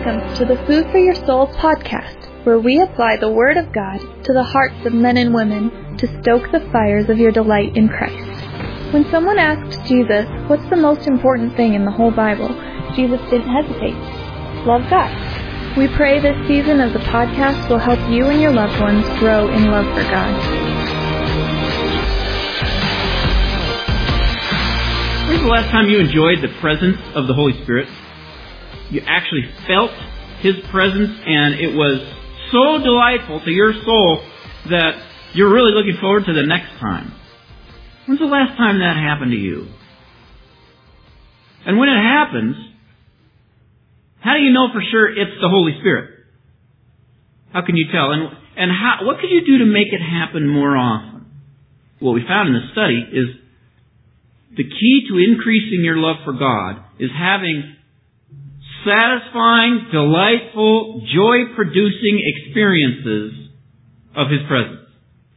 Welcome to the Food for Your Soul podcast, where we apply the Word of God to the hearts of men and women to stoke the fires of your delight in Christ. When someone asked Jesus, what's the most important thing in the whole Bible, Jesus didn't hesitate. Love God. We pray this season of the podcast will help you and your loved ones grow in love for God. When's the last time you enjoyed the presence of the Holy Spirit? You actually felt His presence, and it was so delightful to your soul that you're really looking forward to the next time. When's the last time that happened to you? And when it happens, how do you know for sure it's the Holy Spirit? How can you tell? And what could you do to make it happen more often? What we found in the study is the key to increasing your love for God is having satisfying, delightful, joy-producing experiences of His presence.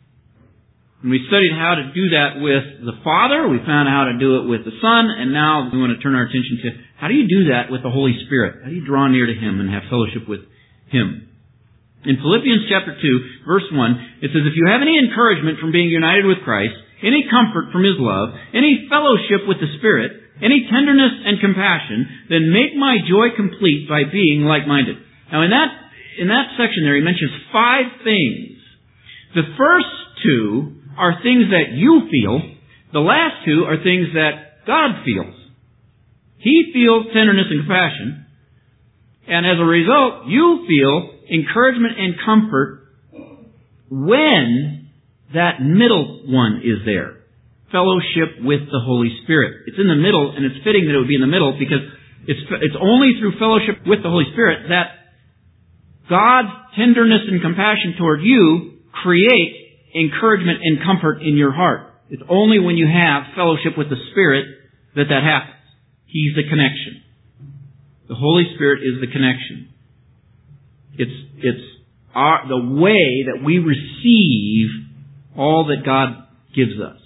And we studied how to do that with the Father, we found how to do it with the Son, and now we want to turn our attention to how do you do that with the Holy Spirit? How do you draw near to Him and have fellowship with Him? In Philippians chapter 2, verse 1, it says, if you have any encouragement from being united with Christ, any comfort from His love, any fellowship with the Spirit, any tenderness and compassion, then make my joy complete by being like-minded. Now in that section there, he mentions 5 things. The first 2 are things that you feel. The last 2 are things that God feels. He feels tenderness and compassion. And as a result, you feel encouragement and comfort when that middle one is there. Fellowship with the Holy Spirit. It's in the middle, and it's fitting that it would be in the middle because it's only through fellowship with the Holy Spirit that God's tenderness and compassion toward you create encouragement and comfort in your heart. It's only when you have fellowship with the Spirit that happens. He's the connection. The Holy Spirit is the connection. It's the way that we receive all that God gives us.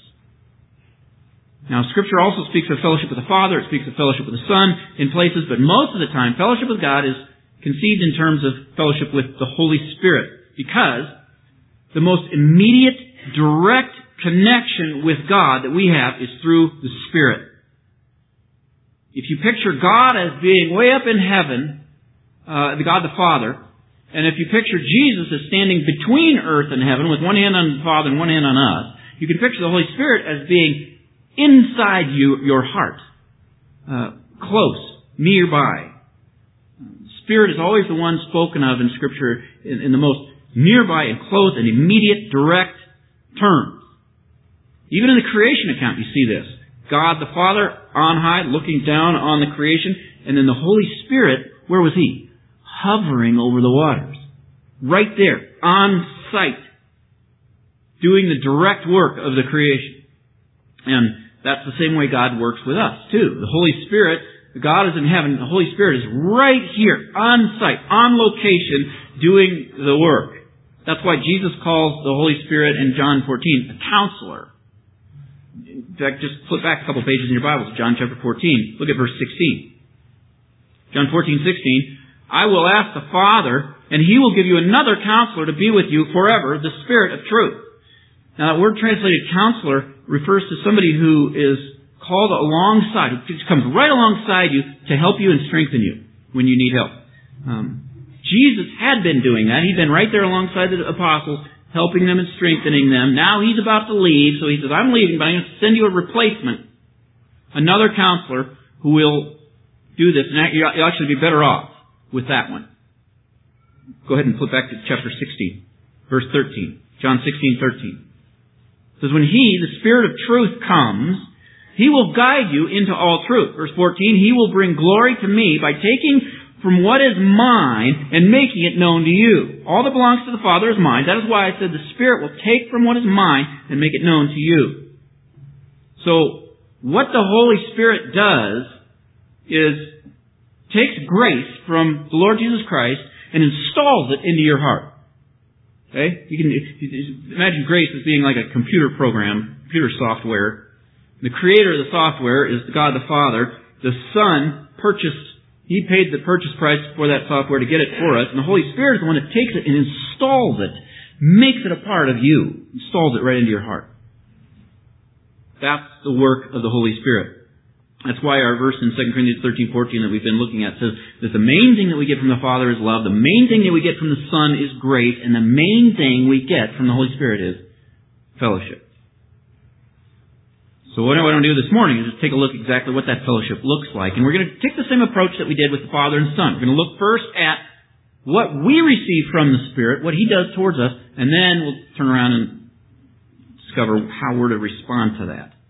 Now, Scripture also speaks of fellowship with the Father, it speaks of fellowship with the Son in places, but most of the time, fellowship with God is conceived in terms of fellowship with the Holy Spirit, because the most immediate, direct connection with God that we have is through the Spirit. If you picture God as being way up in heaven, God the Father, and if you picture Jesus as standing between earth and heaven with one hand on the Father and one hand on us, you can picture the Holy Spirit as being inside your heart, close, nearby. Spirit is always the one spoken of in Scripture in the most nearby and close and immediate, direct terms. Even in the creation account you see this. God the Father on high, looking down on the creation, and then the Holy Spirit, where was He? Hovering over the waters. Right there, on sight, doing the direct work of the creation. And that's the same way God works with us, too. The Holy Spirit, God is in heaven, the Holy Spirit is right here, on site, on location, doing the work. That's why Jesus calls the Holy Spirit in John 14 a counselor. In fact, just flip back a couple pages in your Bibles, John chapter 14. Look at verse 16. John 14:16. I will ask the Father, and He will give you another counselor to be with you forever, the Spirit of truth. Now, that word translated counselor refers to somebody who is called alongside, who just comes right alongside you to help you and strengthen you when you need help. Jesus had been doing that. He'd been right there alongside the apostles, helping them and strengthening them. Now He's about to leave, so He says, I'm leaving, but I'm going to send you a replacement. Another counselor who will do this. And you'll actually be better off with that one. Go ahead and flip back to chapter 16, verse 13. John 16:13. It says, when He, the Spirit of truth, comes, He will guide you into all truth. Verse 14, He will bring glory to Me by taking from what is mine and making it known to you. All that belongs to the Father is mine. That is why I said the Spirit will take from what is mine and make it known to you. So, what the Holy Spirit does is takes grace from the Lord Jesus Christ and installs it into your heart. Okay? You can imagine grace as being like a computer program, computer software. The creator of the software is God the Father. The Son purchased He paid the purchase price for that software to get it for us, and the Holy Spirit is the one that takes it and installs it, makes it a part of you, installs it right into your heart. That's the work of the Holy Spirit. That's why our verse in 2 Corinthians 13:14 that we've been looking at says that the main thing that we get from the Father is love, the main thing that we get from the Son is grace, and the main thing we get from the Holy Spirit is fellowship. So what I want to do this morning is just take a look exactly what that fellowship looks like. And we're going to take the same approach that we did with the Father and Son. We're going to look first at what we receive from the Spirit, what He does towards us, and then we'll turn around and discover how we're to respond to that.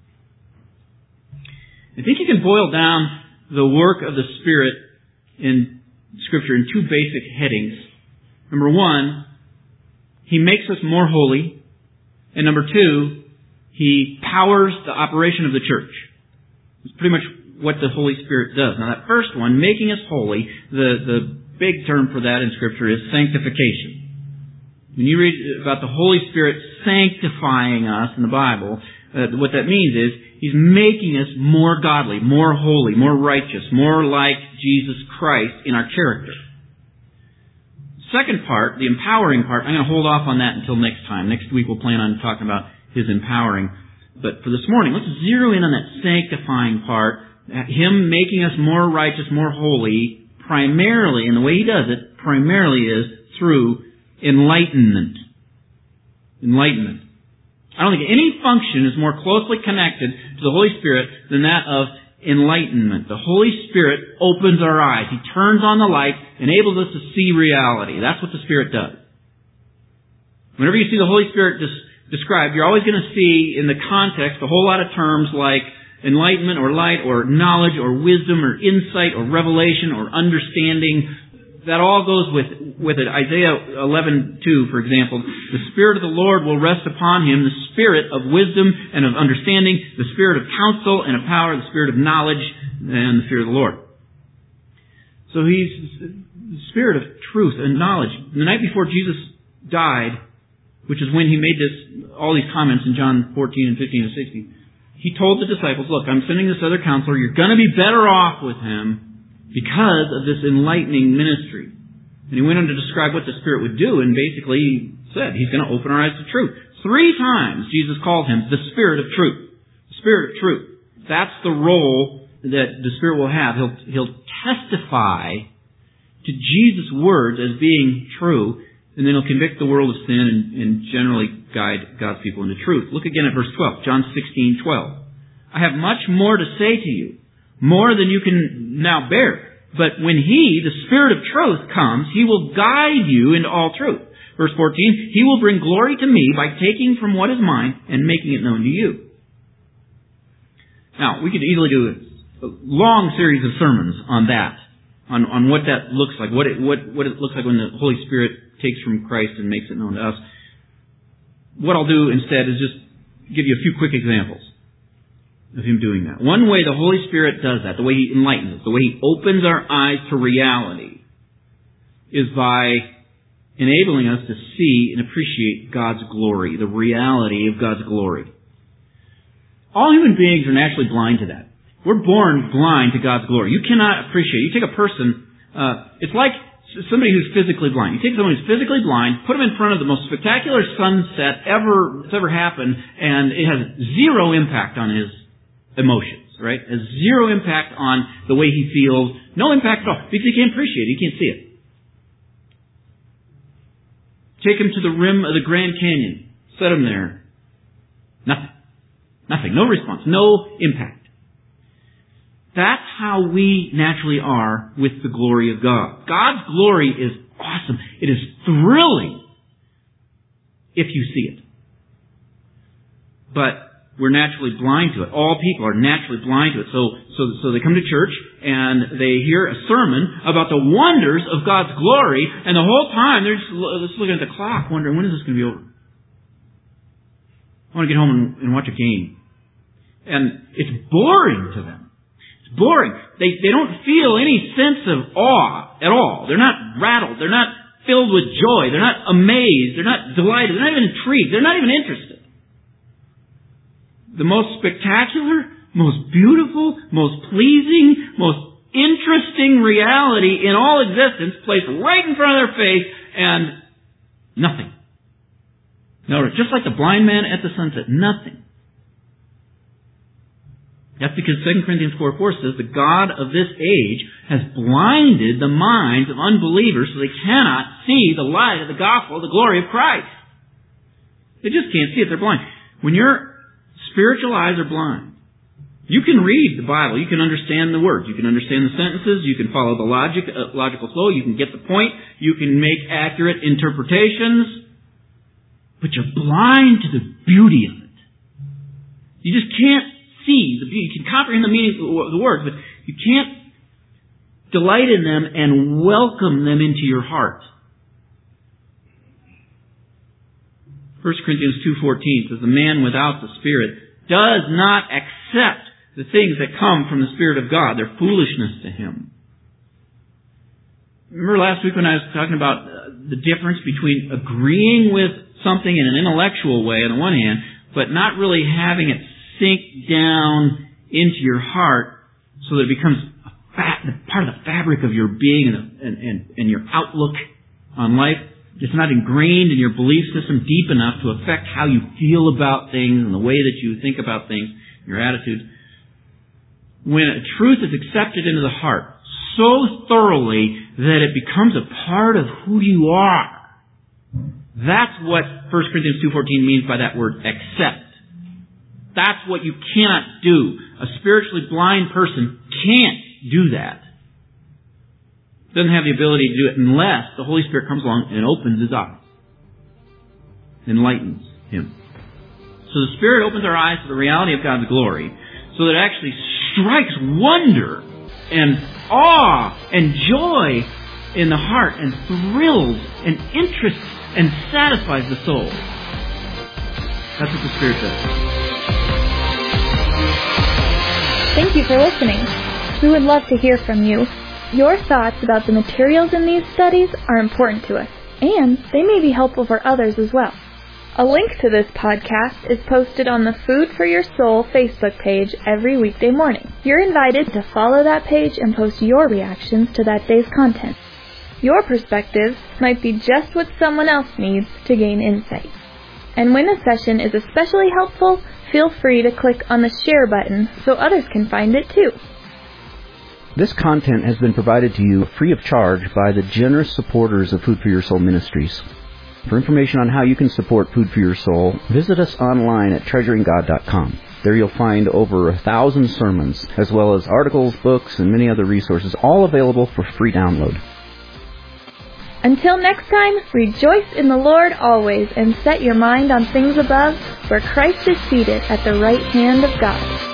I think you can boil down the work of the Spirit in Scripture in two basic headings. Number one, He makes us more holy. And number two, He powers the operation of the church. It's pretty much what the Holy Spirit does. Now that first one, making us holy, the big term for that in Scripture is sanctification. When you read about the Holy Spirit sanctifying us in the Bible, what that means is He's making us more godly, more holy, more righteous, more like Jesus Christ in our character. Second part, the empowering part, I'm going to hold off on that until next time. Next week we'll plan on talking about His empowering. But for this morning, let's zero in on that sanctifying part, Him making us more righteous, more holy, primarily, and the way He does it, primarily is through enlightenment. Enlightenment. I don't think any function is more closely connected to the Holy Spirit than that of enlightenment. The Holy Spirit opens our eyes. He turns on the light, enables us to see reality. That's what the Spirit does. Whenever you see the Holy Spirit described, you're always going to see in the context a whole lot of terms like enlightenment or light or knowledge or wisdom or insight or revelation or understanding. That all goes with it. Isaiah 11:2, for example, the Spirit of the Lord will rest upon Him, the Spirit of wisdom and of understanding, the Spirit of counsel and of power, the Spirit of knowledge, and the fear of the Lord. So He's the Spirit of truth and knowledge. The night before Jesus died, which is when He made all these comments in John 14 and 15 and 16, He told the disciples, look, I'm sending this other counselor. You're going to be better off with Him because of this enlightening ministry. And He went on to describe what the Spirit would do, and basically He said He's going to open our eyes to truth. 3 times Jesus called Him the Spirit of truth. The Spirit of truth. That's the role that the Spirit will have. He'll testify to Jesus' words as being true, and then He'll convict the world of sin and generally guide God's people into truth. Look again at verse 12, John 16:12. I have much more to say to you, more than you can now bear. But when He, the Spirit of truth, comes, He will guide you into all truth. Verse 14, He will bring glory to Me by taking from what is mine and making it known to you. Now, we could easily do a long series of sermons on that, on what that looks like, what it looks like when the Holy Spirit takes from Christ and makes it known to us. What I'll do instead is just give you a few quick examples of Him doing that. One way the Holy Spirit does that, the way He enlightens us, the way He opens our eyes to reality, is by enabling us to see and appreciate God's glory, the reality of God's glory. All human beings are naturally blind to that. We're born blind to God's glory. You cannot appreciate. You take a person, it's like somebody who's physically blind. You take someone who's physically blind, put them in front of the most spectacular sunset that's ever happened, and it has zero impact on his emotions, right? It has zero impact on the way he feels. No impact at all, because he can't appreciate it. He can't see it. Take him to the rim of the Grand Canyon. Set him there. Nothing. Nothing. No response. No impact. That's how we naturally are with the glory of God. God's glory is awesome. It is thrilling if you see it. But we're naturally blind to it. All people are naturally blind to it. So they come to church and they hear a sermon about the wonders of God's glory, and the whole time they're just looking at the clock, wondering, when is this going to be over? I want to get home and watch a game. And it's boring to them. It's boring. They don't feel any sense of awe at all. They're not rattled. They're not filled with joy. They're not amazed. They're not delighted. They're not even intrigued. They're not even interested. The most spectacular, most beautiful, most pleasing, most interesting reality in all existence placed right in front of their face and nothing. Notice, just like the blind man at the sunset, nothing. That's because 2 Corinthians 4:4 says the God of this age has blinded the minds of unbelievers so they cannot see the light of the gospel, the glory of Christ. They just can't see it. They're blind. When your spiritual eyes are blind, you can read the Bible. You can understand the words. You can understand the sentences. You can follow the logical flow. You can get the point. You can make accurate interpretations. But you're blind to the beauty of it. You just can't see the beauty. You can comprehend the meaning of the words, but you can't delight in them and welcome them into your heart. 1 Corinthians 2:14 says, the man without the Spirit does not accept the things that come from the Spirit of God. They're foolishness to him. Remember last week when I was talking about the difference between agreeing with something in an intellectual way on the one hand, but not really having it sink down into your heart so that it becomes part of the fabric of your being and your outlook on life. It's not ingrained in your belief system deep enough to affect how you feel about things and the way that you think about things, your attitudes. When a truth is accepted into the heart so thoroughly that it becomes a part of who you are, that's what 1 Corinthians 2:14 means by that word, accept. That's what you cannot do. A spiritually blind person can't do that. Doesn't have the ability to do it unless the Holy Spirit comes along and opens his eyes. Enlightens him. So the Spirit opens our eyes to the reality of God's glory so that it actually strikes wonder and awe and joy in the heart and thrills and interests and satisfies the soul. That's what the Spirit does. Thank you for listening. We would love to hear from you. Your thoughts about the materials in these studies are important to us, and they may be helpful for others as well. A link to this podcast is posted on the Food for Your Soul Facebook page every weekday morning. You're invited to follow that page and post your reactions to that day's content. Your perspective might be just what someone else needs to gain insight. And when a session is especially helpful, feel free to click on the share button so others can find it too. This content has been provided to you free of charge by the generous supporters of Food for Your Soul Ministries. For information on how you can support Food for Your Soul, visit us online at treasuringgod.com. There you'll find over 1,000 sermons, as well as articles, books, and many other resources, all available for free download. Until next time, rejoice in the Lord always and set your mind on things above, where Christ is seated at the right hand of God.